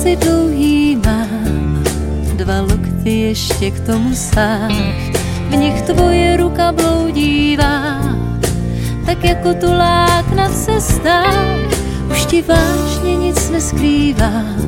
vlasy dlouhý mám, 2 lokty ještě k tomu sáh, v nich tvoje ruka bloudívá, tak jako tulák na cestách, už ti vážně nic neskrývám.